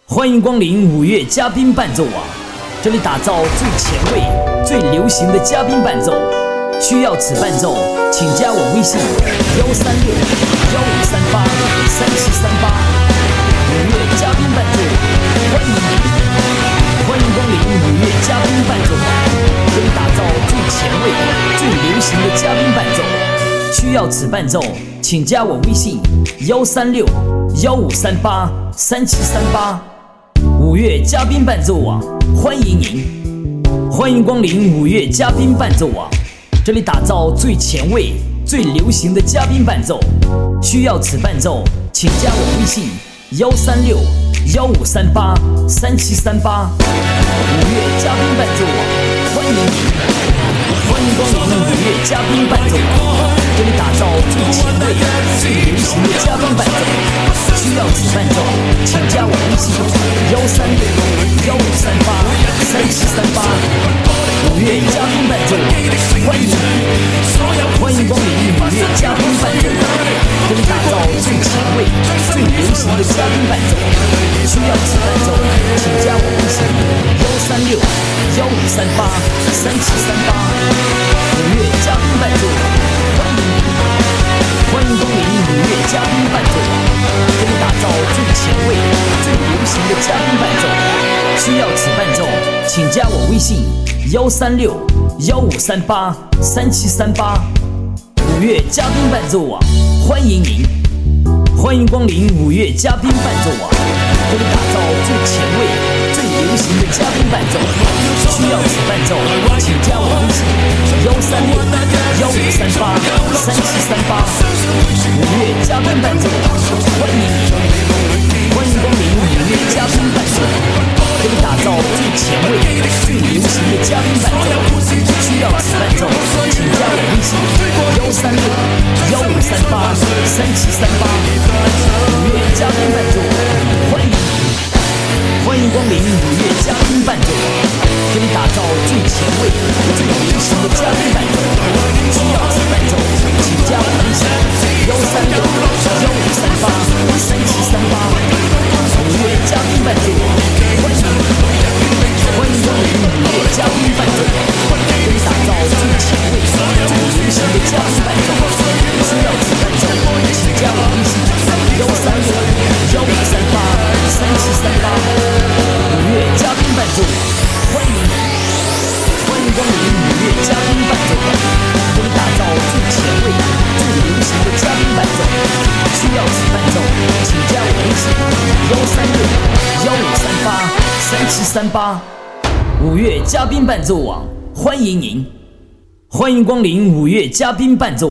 欢迎光临五月嘉宾伴奏网，这里打造最前卫、最流行的嘉宾伴奏。需要此伴奏，请加我微信136-1538-3738。五月嘉宾伴奏，欢迎你！欢迎光临五月嘉宾伴奏网，这里打造最前卫、最流行的嘉宾伴奏。需要此伴奏，请加我微信136-1538-3738。五月嘉宾伴奏网，欢迎您！欢迎光临五月嘉宾伴奏网，这里打造最前卫、最流行的嘉宾伴奏。需要此伴奏，请加我微信136-1538-3738。五月嘉宾伴奏网，欢迎您！欢迎光临五月嘉宾伴奏网，这里打造最前卫、最流行的嘉宾伴奏。需要此伴奏，请加我微信136-1538-3738。五月嘉宾伴奏，欢迎你！欢迎光临五月嘉宾伴奏，这里打造最前卫、最流行的嘉宾伴奏。需要此伴奏，请加我微信136-1538-3738。五月嘉宾伴奏，欢迎你！欢迎光临五月嘉宾伴奏网，这里打造最前卫、最流行的嘉宾伴奏。需要此伴奏，请加我微信136-1538-3738。五月嘉宾伴奏网，欢迎您！欢迎光临五月嘉宾伴奏网，这里打造最前卫、最流行的嘉宾伴奏。需要此伴奏，请加我微信136-1538-3738。五月嘉宾伴奏，欢迎您！欢迎光临五月嘉宾伴奏，这里打造最前卫、最流行的嘉宾伴奏。需要此伴奏，请加我微信136-1538-3738。五月嘉宾伴奏，欢迎您！欢迎光临五月嘉宾伴奏，这里打造最前卫、最流行的嘉宾伴奏。需要此伴奏，请加我微信136-1538-3738。五月嘉宾伴奏，欢迎您！欢迎光临五月嘉宾伴奏，这里打造最前卫、最流行的嘉宾伴奏。需要此伴奏，请加我微信136-1538-3738。五月嘉宾伴奏，欢迎您！欢迎光临五月嘉宾伴奏，这里打造最前卫、最流行的嘉宾伴奏。需要此伴奏，请加我微信136-1538-3738。五月嘉宾伴奏网，欢迎您！欢迎光临五月嘉宾伴奏。